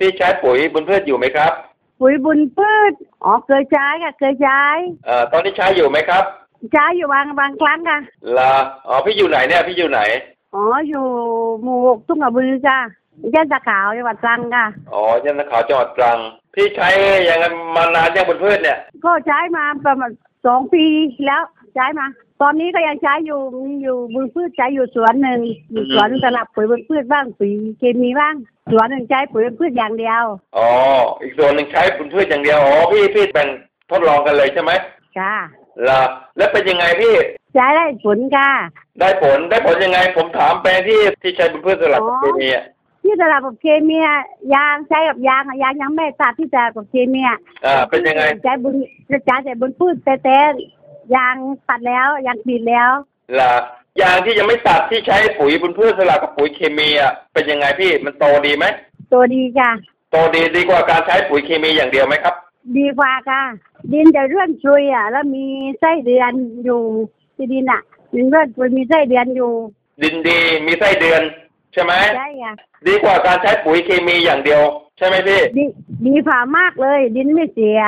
พี่ใช้ปุ๋ยบุญพืชอยู่ไหมครับปุ๋ยบุญพืชอ๋อเคยใช้ค่ะเคยใช้ตอนนี้ใช้อยู่ไหมครับใช้อยู่บางครั้งค่ะอ๋อพี่อยู่ไหนเนี่ยพี่อยู่ไหนอ๋ออยู่หมู่6ทุ่งกระบือค่ะย่านตะขาวจังหวัดตรังค่ะอ๋อย่านตะขาวจังหวัดตรังพี่ใช้ยังไงมานานยังบุญพืชเนี่ยก็ใช้มาประมาณ2 ปีแล้วใช้มาตอนนี้ก็ยังใช้อยู่มีอยู่บุญพืชใช้อยู่สวนหนึ่งอยู่สวนสลับปุ๋ยบุญพืชบ้างปุ๋ยเคมีบ้างสวนหนึ่งใช้ปุ๋ยบุญพืชอย่างเดียวอ๋ออีกส่วนหนึ่งใช้บุญพืชอย่างเดียวอ๋อพี่แบ่งทดลองกันเลยใช่ไหมค่ะแล้วเป็นยังไงพี่ใช้ได้ผลค่ะได้ผลยังไงผมถามแปลงที่ใช้บุญพืชสลับกับเคมีที่สลับกับเคมียางใช้กับยางยังไม่ตัดที่จะกับเคมีเป็นยังไงใช้แต่บุญพืชแต่ยางตัดแล้วยางปิดแล้วยางที่ยังไม่ตัดที่ใช้ปุ๋ยบุญพืชสลับกับปุ๋ยเคมีเป็นยังไงพี่มันโตดีไหมโตดีค่ะโตดีกว่าการใช้ปุ๋ยเคมีอย่างเดียวไหมครับดีกว่าค่ะดินจะเลื่อนชุยแล้วมีไส้เดือนอยู่ที่ดินดินเลื่อนชุยมีไส้เดือนอยู่ดินดีมีไส้เดือนใช่ไหมใช่ค่ะดีกว่าการใช้ปุ๋ยเคมีอย่างเดียวใช่ไหมพี่ดีฝ่ามากเลยดินไม่เสีย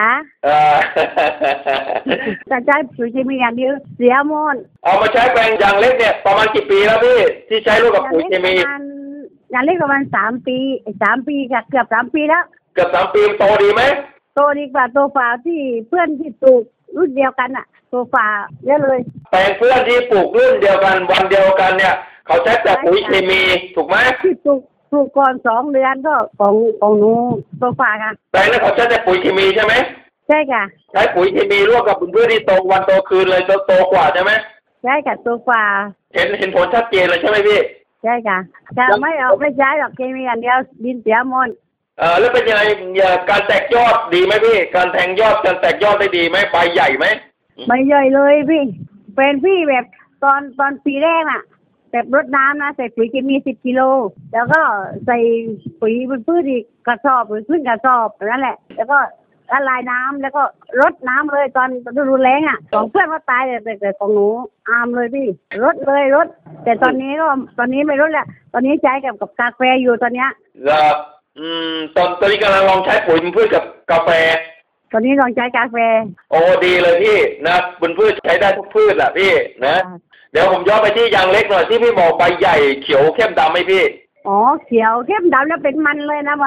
แต่ใช้ปุ๋ยเคมีอย่างเดียวเสียหมดเอามาใช้แปลงยางเล็กเนี่ยประมาณกี่ปีแล้วพี่ที่ใช้ร่วมกับปุ๋ยเคมียางเล็กประมาณ3 ปีค่ะเกือบ3 ปีแล้วเกือบ3 ปีโตดีไหมโตดีกว่าโตฝ่าที่เพื่อนที่ปลูกรุ่นเดียวกันโตฝ่าเยอะเลยแปลงเพื่อนที่ปลูกรุ่นเดียวกันวันเดียวกันเนี่ยเขาใช้แต่ปุ๋ยเคมีถูกไหมที่ปลูกก่อน2 เดือนก็ของหนูโตฝ่าค่ะแปลงนั้นเขาใช้แต่ปุ๋ยเคมีใช่ไหมใช่ค่ะใช้ปุ๋ยเคมีร่วมกับเพื่อนที่โตวันโตคืนเลยโตกว่าใช่ไหมใช่ค่ะโตฝ่าเห็นผลชัดเจนเลยใช่ไหมพี่ใช่ค่ะจะไม่ใช้หรอกเคมีอย่างเดียวดินเสียหมดแล้วเป็นยังไงการแตกยอดดีไหมพี่การแทงยอดการแตกยอดได้ดีไหมใบใหญ่ไหมใบใหญ่เลยพี่เป็นพี่แบบตอนปีแรกแบบรดน้ำนะใส่ปุ๋ยเคมี10 กิโลแล้วก็ใส่ปุ๋ยบุญพืชอีกกระสอบปุ๋ยพืชกระสอบนั่นแหละแล้วก็ละลายน้ำแล้วก็รดน้ำเลยตอนฤดูแล้งของเพื่อนก็ตายแต่ของหนูอามเลยพี่รดแต่ตอนนี้ไม่รดแล้วตอนนี้ใช้กับกาแฟอยู่ตอนเนี้ยตอนนี้กำลังลองใช้ปุ๋ยบุญพืชกับกาแฟตอนนี้ลองใช้กาแฟโอ้ดีเลยพี่นะบุญพืชใช้ได้ทุกพืชพี่นะเดี๋ยวผมย้อนไปที่ยางเล็กหน่อยที่พี่บอกใบใหญ่เขียวเข้มดำไหมพี่อ๋อเขียวเข้มดำแล้วเป็นมันเลยนะใบ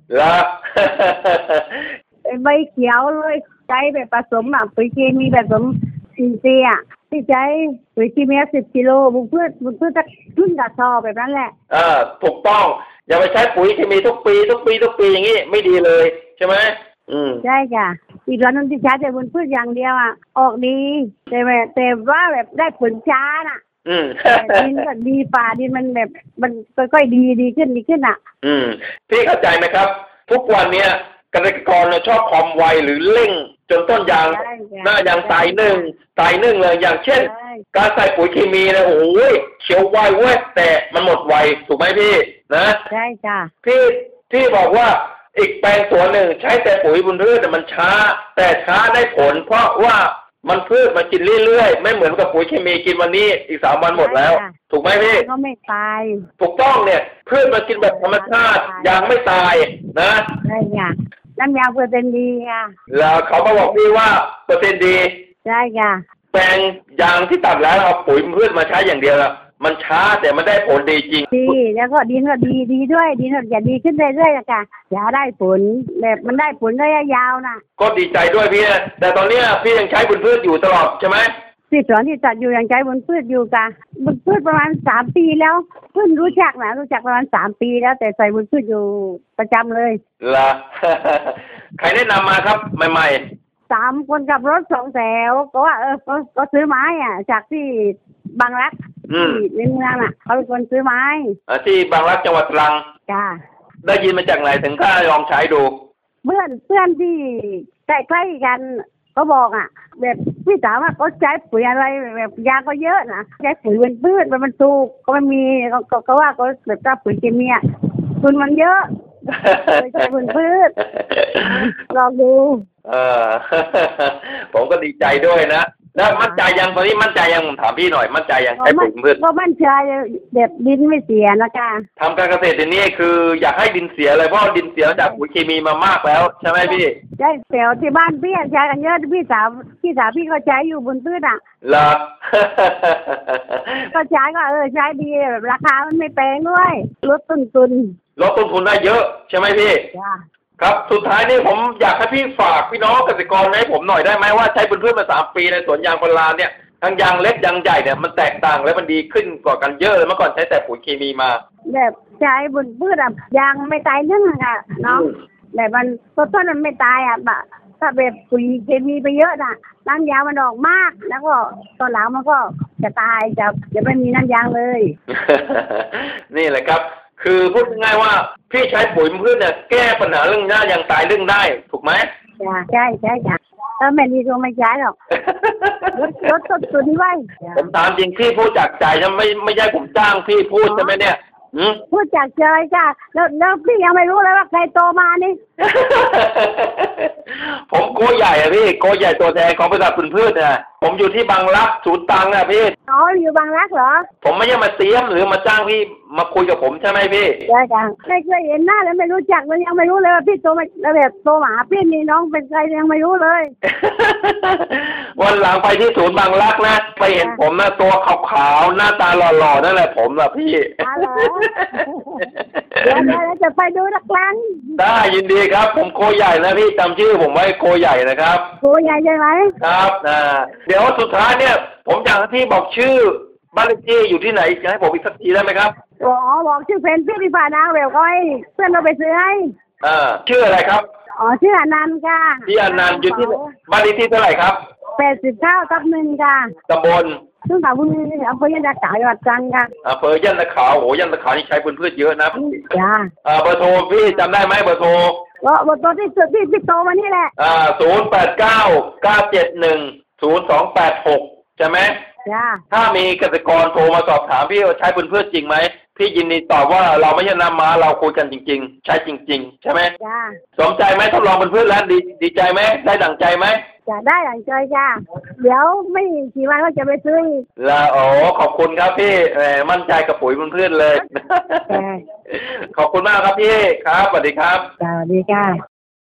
ใบเขียวเลยใช้แบบผสมปุ๋ยเคมีผสมอินทรีย์ที่ใช้ปุ๋ยเคมี10 กิโลบุญพืชสักครึ่งกระสอบแบบนั้นแหละถูกต้องอย่าไปใช้ปุ๋ยเคมีทุกปีอย่างนี้ไม่ดีเลยใช่ไหมใช่ค่ะอีกวันนึงที่ใช้แต่บุญพืชอย่างเดียวออกดีแต่ว่าแบบได้ผลช้าดินก็ดีฝ่าดินมันแบบมันค่อยๆดีขึ้นพี่เข้าใจไหมครับทุกวันเนี้ยเกษตรกรชอบความไวหรือเร่งจนต้นยางหน้ายางตายนึ่งเลยอย่างเช่นการใส่ปุ๋ยเคมีนะโอ้ยเขียวไวเว้ยแต่มันหมดไวถูกไหมพี่นะใช่จ้ะพี่บอกว่าอีกแปลงสวนหนึ่งใช้แต่ปุ๋ยบุญพืชแต่มันช้าได้ผลเพราะว่ามันพืชมันกินเรื่อยๆไม่เหมือนกับปุ๋ยเคมีกินวันนี้อีก3 วันหมดแล้วถูกไหมพี่ก็ไม่ตายถูกต้องเนี่ยพืชมันกินแบบธรรมชาติยางไม่ตายนะใช่ค่ะน้ำยางเปอร์เซ็นต์ดีค่ะแล้วเขามาบอกพี่ว่าเปอร์เซ็นต์ดีใช่ค่ะแปลงยางที่ตัดแล้วเอาปุ๋ยพืชมาใช้อย่างเดียวมันช้าแต่มันได้ผลดีจริงดีแล้วก็ดินก็ดีด้วยดินก็จะดีขึ้นเรื่อยๆค่ะอย่าได้ผลแบบมันได้ผลระยะยาวนะก็ดีใจด้วยพี่แต่ตอนนี้พี่ยังใช้บุญพืชอยู่ตลอดใช่ไหมที่สวนที่ตัดอยู่ยังใช้บุญพืชอยู่ค่ะบุญพืชประมาณ3 ปีแล้วเพิ่งรู้จักประมาณ3 ปีแล้วแต่ใส่บุญพืชอยู่ประจำเลยใครแนะนำมาครับใหม่ 3 คนกับรถ2 แถวก็ว่าก็ซื้อไม้จากที่บางรักที่ในเมืองเขาเป็นคนซื้อไม้ที่บางรักจังหวัดตรังจ้าได้ยินมาจากไหนถึงกล้าลองใช้ดูเพื่อนที่ใกล้ๆกันก็บอกแบบพี่ถามว่าเขาใช้ปุ๋ยอะไรแบบยาก็เยอะนะใช้ปุ๋ยเป็นพืชมันถูกก็มันมีก็ว่าเขาแบบถ้าปุ๋ยเคมีคุณมันเยอะใช้ปุ๋ยพืชลองดูผมก็ดีใจด้วยนะแล้วมั่นใจยังตอนนี้มั่นใจยังผมถามพี่หน่อยมั่นใจยังใช้ปุ๋ยพืชก็มั่นใจแบบดินไม่เสียนะคะทำการเกษตรทีนี้คืออยากให้ดินเสียเลยเพราะดินเสียจากปุ๋ยเคมีมามากแล้วใช่ไหมพี่ใช่แถวที่บ้านพี่ใช้กันเยอะพี่สาวพี่ก็ใช้อยู่บนพืชอ่ะเหรอก็ใช้ก็ใช้ดีแบบราคามันไม่แพงด้วยลดต้นทุนได้เยอะใช่ไหมพี่ครับสุดท้ายนี่ผมอยากให้พี่ฝากพี่น้องเกษตรกรให้ผมหน่อยได้ไหมว่าใช้พืชมา3 ปีในสวนยางพาราเนี่ยทั้งยางเล็กยางใหญ่เนี่ยมันแตกต่างและมันดีขึ้นกว่ากันเยอะเลยเมื่อก่อนใช้แต่ปุ๋ยเคมีมาแบบใช้บนพืชยางไม่ตายนึ่งค่ะน้องแบบมันต้นมันไม่ตายถ้าแบบปุ๋ยเคมีไปเยอะน่ะน้ำยางมันออกมากแล้วก็ตอนหลังมันก็จะตายจะไม่มีน้ำยางเลยนี่แหละครับคือพูดง่ายว่าพี่ใช้ปุ๋ยพืชเนี่ยแก้ปัญหาเรื่องหน้ายางตายเรื่องได้ถูกไหมใช่ถ้าไม่ดีก็ไม่ใช้หรอกลดต้นทุนไว้ผมถามจริงพี่พูดจากใจจะไม่ใช่ผมจ้างพี่พูดใช่ไหมเนี่ยพูดจากใจจ้ะแล้วพี่ยังไม่รู้เลยว่าใครโตมานี่ผมโกใหญ่อะพี่โกใหญ่ตัวแทนของบริษัทพืชเนี่ยผมอยู่ที่บางรักศูนย์ตังอะพี่อยู่บางรักเหรอผมไม่ใช่มาเตรียมหรือมาจ้างพี่มาคุยกับผมใช่ไหมพี่ใช่จ้ะไม่เคยเห็นหน้าแล้วไม่รู้จักมันยังไม่รู้เลยว่าพี่โตมาแล้วแบบโตมาพี่มีน้องเป็นใครยังไม่รู้เลยวันหลังไปที่ศูนย์บางรักนะไปเห็นผมนะตัวขาวๆหน้าตาหล่อๆนั่นแหละผมอะพี่เดี๋ยวจะไปดูสักครั้งได้ยินดีครับผมโกใหญ่นะพี่จำชื่อผมไว้โกใหญ่นะครับโกใหญ่ใช่ไหมครับเดี๋ยวสุดท้ายเนี่ยผมอยากให้พี่บอกชื่อบ้านเลขที่อยู่ที่ไหนจะให้ผมอีกสักทีได้ไหมครับบอกชื่อเพนพี่ที่ผ่านนะเดี๋ยวก็ให้เพื่อนเราไปซื้อให้ชื่ออะไรครับชื่ออนันต์ค่ะพี่อนันต์อยู่ที่บ้านเลขที่เท่าไหร่ครับ 89/1ค่ะตำบลซึ่งถามคุณอำเภอยันตะขาวจังหวัดตรังค่ะอำเภอยันตะขาวโหยันตะขาวนี่ใช้พืชเยอะนะจ้าเบอร์โทรพี่จำได้ไหมเบอร์โทรเบอร์โทรที่สุดที่พี่โตมานี่แหละ 0899710286ใช่ไหมถ้ามีเกษตรกรโทรมาสอบถามพี่ว่าใช้พืชจริงไหมพี่ยินดีตอบว่าเราไม่ใช่นำมาเราคุยกันจริงๆใช้จริงๆใช่ไหมสนใจไหมทดลองพืชแล้วดีใจไหมได้ดั่งใจไหมจะได้ดั่งใจจ้าเดี๋ยวไม่กี่วันก็จะไปซื้อแล้วขอบคุณครับพี่มั่นใจกับปุ๋ยพืชเลยขอบคุณมากครับพี่ครับสวัสดีครับสวัสดีค่ะ